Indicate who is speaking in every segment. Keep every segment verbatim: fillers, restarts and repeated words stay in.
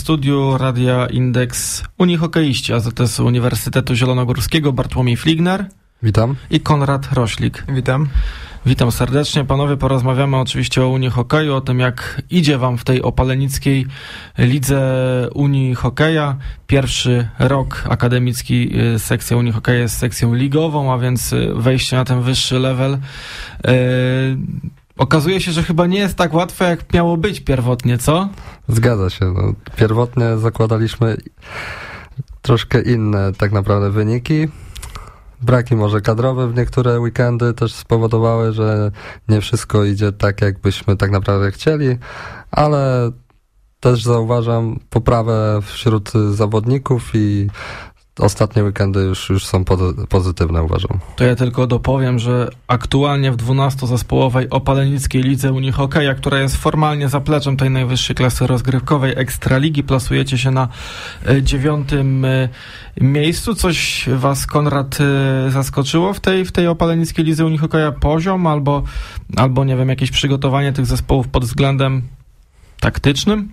Speaker 1: studiu Radia Indeks unihokeiści A Z S Uniwersytetu Zielonogórskiego Bartłomiej Fligner.
Speaker 2: Witam.
Speaker 1: I Konrad Roślik.
Speaker 3: Witam.
Speaker 1: Witam serdecznie. Panowie, porozmawiamy oczywiście o unihokeju, o tym jak idzie wam w tej opalenickiej lidze unihokeja. Pierwszy rok akademicki sekcja unihokeja jest sekcją ligową, a więc wejście na ten wyższy level. Yy, okazuje się, że chyba nie jest tak łatwe, jak miało być pierwotnie, co?
Speaker 2: Zgadza się. No, pierwotnie zakładaliśmy troszkę inne tak naprawdę wyniki. Braki może kadrowe w niektóre weekendy też spowodowały, że nie wszystko idzie tak, jakbyśmy tak naprawdę chcieli, ale też zauważam poprawę wśród zawodników i ostatnie weekendy już, już są pozytywne, uważam.
Speaker 1: To ja tylko dopowiem, że aktualnie w dwunastozespołowej opalenickiej lidze unihokeja, która jest formalnie zapleczem tej najwyższej klasy rozgrywkowej Ekstraligi, plasujecie się na dziewiątym miejscu. Coś was, Konrad, zaskoczyło w tej, w tej opalenickiej lidze unihokeja? Poziom albo, albo, nie wiem, jakieś przygotowanie tych zespołów pod względem taktycznym?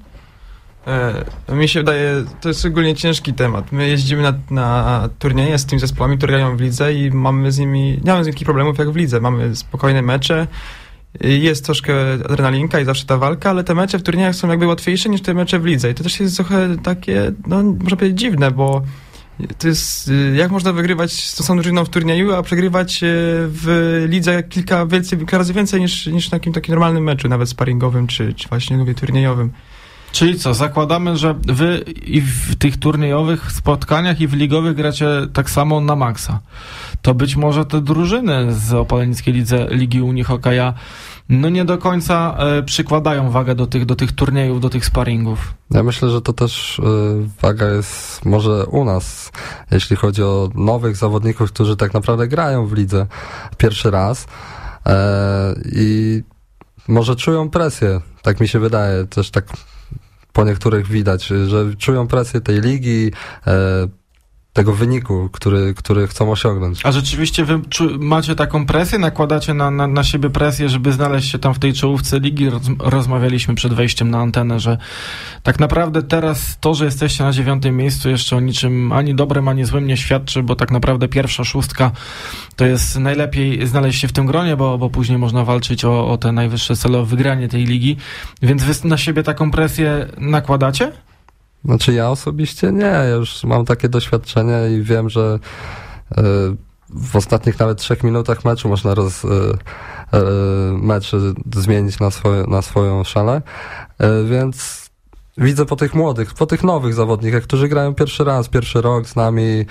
Speaker 3: E, mi się wydaje, to jest szczególnie ciężki temat. My jeździmy na, na turnieje z tymi zespołami, które grają w lidze i mamy z nimi, nie mamy z nimi takich problemów jak w lidze. Mamy spokojne mecze, jest troszkę adrenalinka i zawsze ta walka, ale te mecze w turniejach są jakby łatwiejsze niż te mecze w lidze. I to też jest trochę takie, no można powiedzieć, dziwne, bo to jest, jak można wygrywać z tą samą drużyną w turnieju, a przegrywać w lidze kilka, więcej, kilka razy więcej niż, niż na takim, takim normalnym meczu, nawet sparingowym, czy, czy właśnie mówię turniejowym.
Speaker 1: Czyli co, zakładamy, że wy i w tych turniejowych spotkaniach i w ligowych gracie tak samo na maksa. To być może te drużyny z opalenickiej lidze Ligi Unihokeja no nie do końca e, przykładają wagę do tych, do tych turniejów, do tych sparingów.
Speaker 2: Ja myślę, że to też y, waga jest może u nas, jeśli chodzi o nowych zawodników, którzy tak naprawdę grają w lidze pierwszy raz e, i może czują presję, tak mi się wydaje, też tak po niektórych widać, że czują presję tej ligi, e, tego wyniku, który, który chcą osiągnąć.
Speaker 1: A rzeczywiście wy czu, macie taką presję, nakładacie na, na, na siebie presję, żeby znaleźć się tam w tej czołówce ligi? Roz, rozmawialiśmy przed wejściem na antenę, że tak naprawdę teraz to, że jesteście na dziewiątym miejscu, jeszcze o niczym ani dobrym, ani złym nie świadczy, bo tak naprawdę pierwsza szóstka to jest najlepiej znaleźć się w tym gronie, bo, bo później można walczyć o, o te najwyższe cele, o wygranie tej ligi. Więc wy na siebie taką presję nakładacie?
Speaker 2: Znaczy ja osobiście nie, ja już mam takie doświadczenie i wiem, że y, w ostatnich nawet trzech minutach meczu można roz, y, y, mecz zmienić na, swoje, na swoją szalę, y, więc widzę po tych młodych, po tych nowych zawodnikach, którzy grają pierwszy raz, pierwszy rok z nami, y,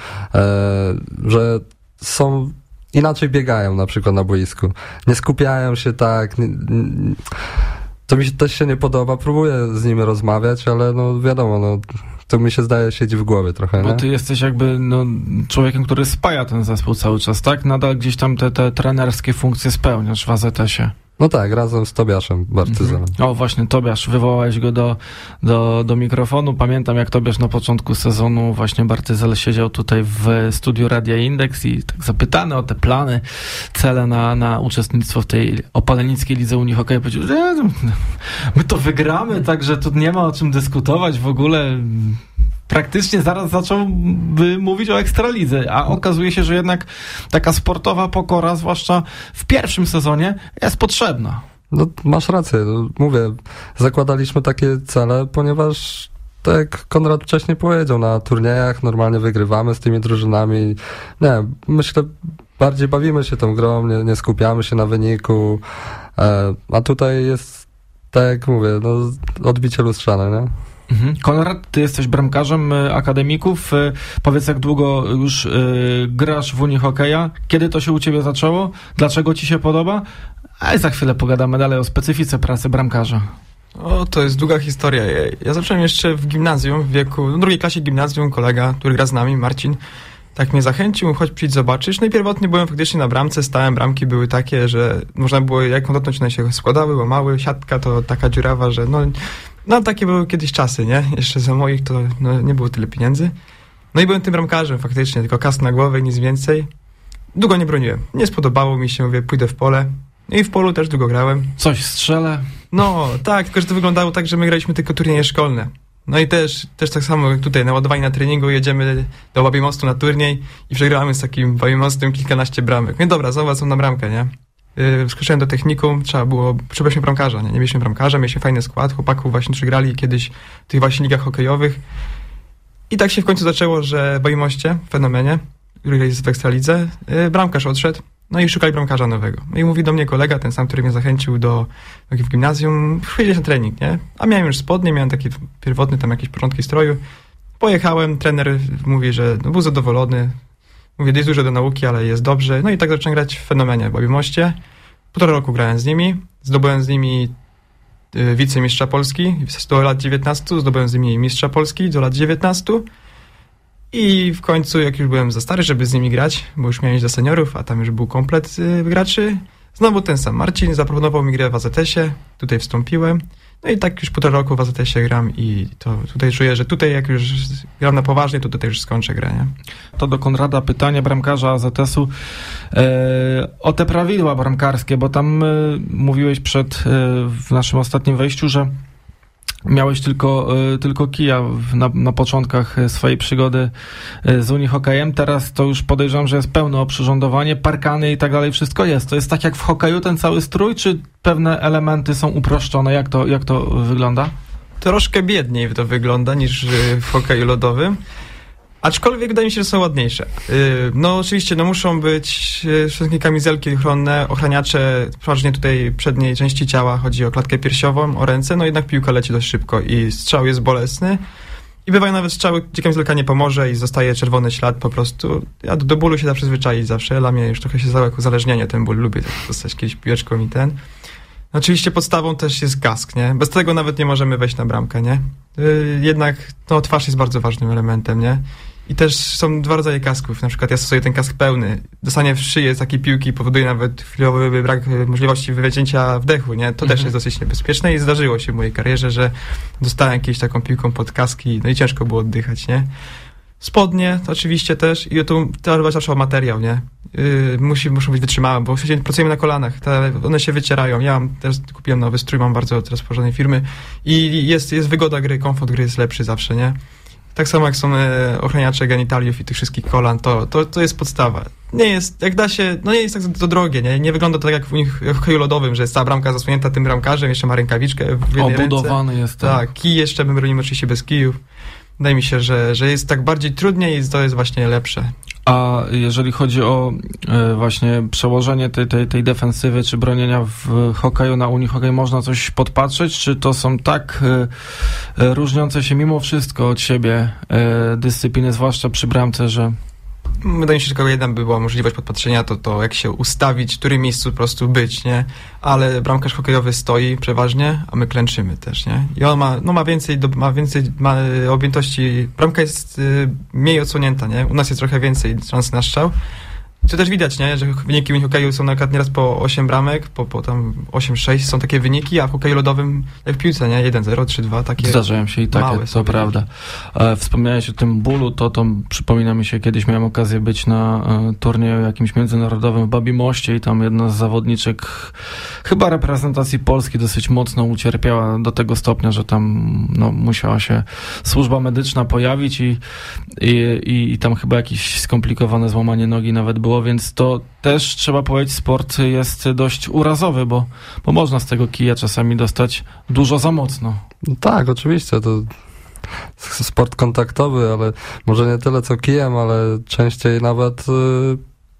Speaker 2: że są inaczej biegają na przykład na boisku, nie skupiają się tak, nie, nie, to mi się też się nie podoba, próbuję z nimi rozmawiać, ale no wiadomo, no to mi się zdaje siedzi w głowie trochę,
Speaker 1: Bo
Speaker 2: nie?
Speaker 1: ty jesteś jakby no, człowiekiem, który spaja ten zespół cały czas, tak? Nadal gdzieś tam te, te trenerskie funkcje spełniasz w A Z S ie.
Speaker 2: No tak, razem z Tobiaszem Bartyzelem.
Speaker 1: Mhm. O właśnie, Tobiasz, wywołałeś go do, do, do mikrofonu. Pamiętam, jak Tobiasz na początku sezonu właśnie Bartyzel siedział tutaj w studiu Radia Indeks i tak zapytany o te plany, cele na, na uczestnictwo w tej opalenickiej lidze unihokeja powiedział, że my to wygramy, także tu nie ma o czym dyskutować w ogóle. Praktycznie zaraz zaczął by mówić o Ekstralidze, a okazuje się, że jednak taka sportowa pokora, zwłaszcza w pierwszym sezonie, jest potrzebna.
Speaker 2: No masz rację, no, mówię, zakładaliśmy takie cele, ponieważ tak jak Konrad wcześniej powiedział, na turniejach normalnie wygrywamy z tymi drużynami. Nie, myślę, bardziej bawimy się tą grą, nie, nie skupiamy się na wyniku, e, a tutaj jest, tak jak mówię, no odbicie lustrzane, nie?
Speaker 1: Mhm. Konrad, ty jesteś bramkarzem akademików. Powiedz, jak długo już y, grasz w unihokeja? Kiedy to się u ciebie zaczęło? Dlaczego ci się podoba? A za chwilę pogadamy dalej o specyfice pracy bramkarza.
Speaker 3: O, to jest długa historia. Ja zacząłem jeszcze w gimnazjum, w wieku, w drugiej klasie gimnazjum, kolega, który gra z nami, Marcin, tak mnie zachęcił, chodź przyjdź zobaczysz. No i pierwotnie byłem faktycznie na bramce, stałem, bramki były takie, że można było, jak dotknąć, one się składały, łamały, siatka to taka dziurawa, że no... No takie były kiedyś czasy, nie? Jeszcze za moich to no, nie było tyle pieniędzy. No i byłem tym bramkarzem faktycznie, tylko kask na głowę i nic więcej. Długo nie broniłem. Nie spodobało mi się, mówię, pójdę w pole. I w polu też długo grałem.
Speaker 1: Coś strzelę?
Speaker 3: No, tak, tylko że to wyglądało tak, że my graliśmy tylko turnieje szkolne. No i też, też tak samo jak tutaj, naładowani na treningu, jedziemy do Babiimostu na turniej i przegramy z takim Babimostem kilkanaście bramek. No dobra, zobacz, są na bramkę, nie? Yy, Skoczyłem do technikum, trzeba było, potrzebowaliśmy bramkarza, nie? Nie mieliśmy bramkarza, mieliśmy fajny skład, chłopaków właśnie przegrali kiedyś w tych właśnie ligach hokejowych. I tak się w końcu zaczęło, że w Babimoście, w Fenomenie, który jest w Ekstralidze, yy, bramkarz odszedł, no i szukali bramkarza nowego. No i mówi do mnie kolega, ten sam, który mnie zachęcił do w gimnazjum, przyjdziesz na trening, nie? A miałem już spodnie, miałem taki pierwotny tam jakieś początki stroju. Pojechałem, trener mówi, że no, był zadowolony. Mówię, jest dużo do nauki, ale jest dobrze. No i tak zacząłem grać w Fenomenie w Babimoście. Półtora roku grałem z nimi. Zdobyłem z nimi y, wicemistrza Polski do lat dziewiętnastu. Zdobyłem z nimi mistrza Polski do lat dziewiętnastu. I w końcu, jak już byłem za stary, żeby z nimi grać, bo już miałem iść do seniorów, a tam już był komplet y, graczy, znowu ten sam Marcin zaproponował mi grę w A Z S ie, tutaj wstąpiłem. No i tak już półtora roku w A Z S ie gram i to tutaj czuję, że tutaj jak już gram na poważnie, to tutaj już skończę grę, nie?
Speaker 1: To do Konrada pytanie, bramkarza A Z S u e, o te prawidła bramkarskie, bo tam e, mówiłeś przed, e, w naszym ostatnim wejściu, że miałeś tylko, tylko kija na, na początkach swojej przygody z Unihokejem. Teraz to już podejrzewam, że jest pełne oprzyrządowanie, parkany i tak dalej, wszystko jest. To jest tak jak w hokeju ten cały strój, czy pewne elementy są uproszczone? Jak to, jak to wygląda?
Speaker 3: Troszkę biedniej to wygląda niż w hokeju lodowym. Aczkolwiek wydaje mi się, że są ładniejsze. No oczywiście, no muszą być wszystkie kamizelki ochronne, ochraniacze, przeważnie tutaj przedniej części ciała, chodzi o klatkę piersiową, o ręce, no jednak piłka leci dość szybko i strzał jest bolesny. I bywają nawet strzały, gdzie kamizelka nie pomoże i zostaje czerwony ślad po prostu. Ja do, do bólu się da przyzwyczaić zawsze, dla mnie już trochę się stało jako uzależnienie, ten ból lubię tak dostać kiedyś piłeczką i ten. No, oczywiście podstawą też jest kask, nie? Bez tego nawet nie możemy wejść na bramkę, nie? Yy, jednak, no twarz jest bardzo ważnym elementem, nie? I też są dwa rodzaje kasków. Na przykład ja stosuję ten kask pełny. Dostanie w szyję z takiej piłki powoduje nawet chwilowy brak możliwości wycięcia wdechu, nie? To mhm. też jest dosyć niebezpieczne i zdarzyło się w mojej karierze, że dostałem jakąś taką piłką pod kaski, no i ciężko było oddychać, nie? Spodnie to oczywiście też i tu trzeba zawsze o materiał, nie? Yy, musi, muszą być wytrzymałe, bo pracujemy na kolanach, te, one się wycierają. Ja mam, teraz kupiłem nowy strój, mam bardzo teraz porządnej firmy i jest, jest wygoda gry, komfort gry jest lepszy zawsze, nie? Tak samo jak są e, ochraniacze genitaliów i tych wszystkich kolan, to, to, to jest podstawa. Nie jest, jak da się, no nie jest tak to drogie, nie? Nie wygląda to tak jak w nich w hokeju lodowym, że jest cała bramka zasłonięta tym bramkarzem, jeszcze ma rękawiczkę w jednej
Speaker 1: obudowany
Speaker 3: ręce.
Speaker 1: jest. Tak,
Speaker 3: tak kij jeszcze, my bronimy oczywiście bez kijów. Wydaje mi się, że, że jest tak bardziej trudniej i to jest właśnie lepsze.
Speaker 1: A jeżeli chodzi o e, właśnie przełożenie tej, tej, tej defensywy czy bronienia w hokeju na Unihokej, można coś podpatrzeć? Czy to są tak e, różniące się mimo wszystko od siebie e, dyscypliny, zwłaszcza przy bramce, że...
Speaker 3: Wydaje mi się, że tylko jedna by była możliwość podpatrzenia, to to jak się ustawić, w którym miejscu po prostu być, nie? Ale bramkarz hokejowy stoi przeważnie, a my klęczymy też, nie? I on ma, no ma więcej, do, ma więcej ma objętości, bramka jest y, mniej odsłonięta, nie? U nas jest trochę więcej szans na strzał. To też widać, nie? Że wyniki w hokeju są na przykład nieraz po osiem bramek, po, po tam osiem sześć są takie wyniki, a w hokeju lodowym jak w piłce, nie? jeden zero, trzy dwa, takie
Speaker 1: zdarzają się i takie,
Speaker 3: małe
Speaker 1: to prawda. E, wspomniałeś o tym bólu, to, to przypomina mi się, kiedyś miałem okazję być na e, turnieju jakimś międzynarodowym w Babimoście i tam jedna z zawodniczek chyba reprezentacji Polski dosyć mocno ucierpiała do tego stopnia, że tam no, musiała się służba medyczna pojawić i, i, i, i tam chyba jakieś skomplikowane złamanie nogi nawet było, więc to też trzeba powiedzieć, sport jest dość urazowy, bo, bo można z tego kija czasami dostać dużo za mocno.
Speaker 2: Tak, oczywiście, to sport kontaktowy, ale może nie tyle co kijem, ale częściej nawet yy,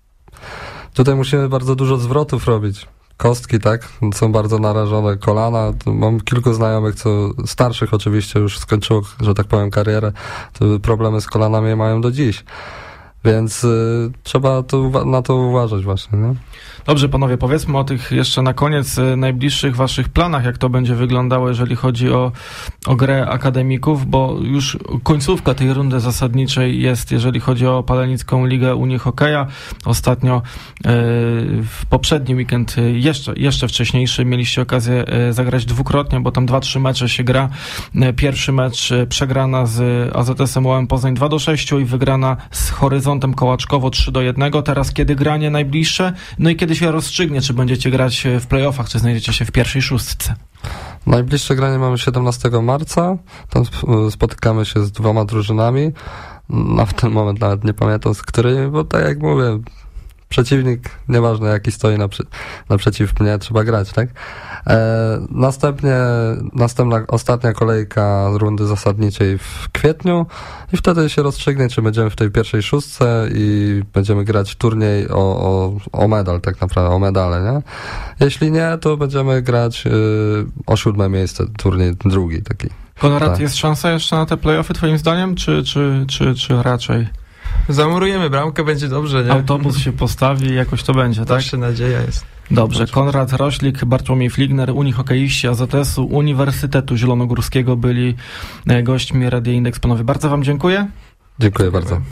Speaker 2: tutaj musimy bardzo dużo zwrotów robić. Kostki, tak, są bardzo narażone, kolana. Mam kilku znajomych, co starszych oczywiście już skończyło, że tak powiem, karierę, to problemy z kolanami mają do dziś. Więc y, trzeba to, na to uważać właśnie, nie?
Speaker 1: Dobrze, panowie, powiedzmy o tych jeszcze na koniec y, najbliższych waszych planach, jak to będzie wyglądało, jeżeli chodzi o, o grę akademików, bo już końcówka tej rundy zasadniczej jest, jeżeli chodzi o Palenicką Ligę Unihokeja. Ostatnio y, w poprzedni weekend, y, jeszcze, jeszcze wcześniejszy, mieliście okazję y, zagrać dwukrotnie, bo tam dwa, trzy mecze się gra. Y, pierwszy mecz y, przegrana z A Z S-em Ł M Poznań dwa do sześciu i wygrana z Horyzontem Kołaczkowo trzy do jednego. Teraz kiedy granie najbliższe? No i kiedy się rozstrzygnie, czy będziecie grać w playoffach, czy znajdziecie się w pierwszej szóstce?
Speaker 2: Najbliższe granie mamy siedemnastego marca. Tam spotykamy się z dwoma drużynami. Na ten moment nawet nie pamiętam z którymi, bo tak jak mówię, przeciwnik, nieważne jaki stoi naprzy, naprzeciw mnie, trzeba grać, tak? E, następnie, następna, ostatnia kolejka rundy zasadniczej w kwietniu i wtedy się rozstrzygnie, czy będziemy w tej pierwszej szóstce i będziemy grać turniej o, o, o medal, tak naprawdę, o medale, nie? Jeśli nie, to będziemy grać y, o siódme miejsce, turniej drugi taki.
Speaker 1: Konrad,
Speaker 2: tak.
Speaker 1: Jest szansa jeszcze na te play-offy twoim zdaniem, czy, czy, czy, czy raczej?
Speaker 3: Zamurujemy bramkę, będzie dobrze, nie?
Speaker 1: Autobus się postawi i jakoś to będzie, tak?
Speaker 3: Zawsze nadzieja jest.
Speaker 1: Dobrze, Konrad Roślik, Bartłomiej Fligner, unihokeiści A Z S-u Uniwersytetu Zielonogórskiego byli gośćmi Radia Indeks. Panowie, bardzo wam dziękuję.
Speaker 2: Dziękuję bardzo.